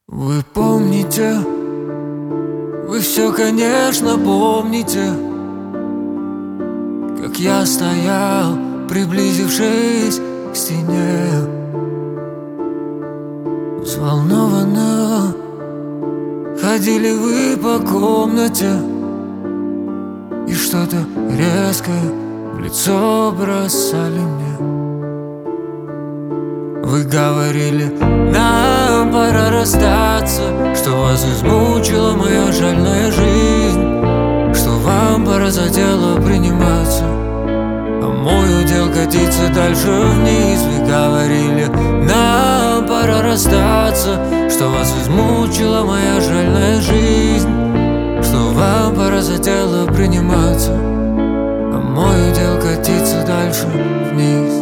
Вы помните, вы все, конечно, помните, как я стоял, приблизившись к стене, взволнованно ходили вы по комнате, и что-то резкое в лицо бросали мне. Вы говорили, нам пора расстаться, что вас измучила моя жальная жизнь, что вам пора за дело приниматься, а мой удел катиться дальше вниз. Вы говорили, нам пора расстаться, что вас измучила моя жальная жизнь, что вам пора за дело приниматься, а мой удел катиться дальше вниз.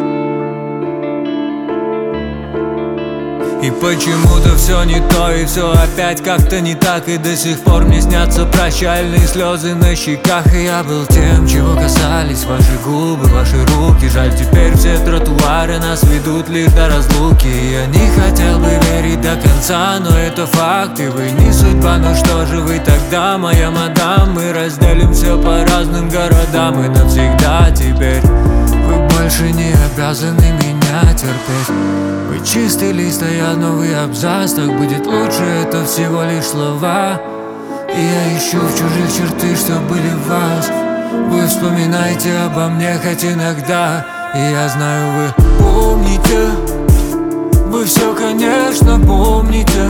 И почему-то все не то, и все опять как-то не так, и до сих пор мне снятся прощальные слезы на щеках. И я был тем, чего касались ваши губы, ваши руки. Жаль, теперь все тротуары нас ведут лишь до разлуки. И я не хотел бы верить до конца, но это факт, и вы не судьба. Но что же вы тогда, моя мадам? Мы разделимся по разным городам, и навсегда теперь вы больше не обязаны меня терпеть. Вы чистый лист, а я новый абзац. Так будет лучше, это всего лишь слова. И я ищу в чужих черты, что были в вас. Вы вспоминаете обо мне хоть иногда, и я знаю, вы помните, вы все, конечно, помните,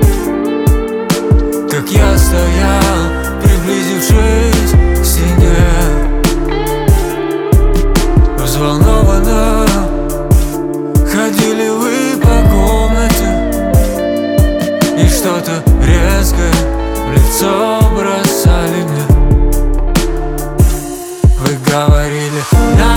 как я стоял, приблизившись к стене, взволнованно ходили вы по комнате, и что-то резкое в лицо бросали мне. Вы говорили,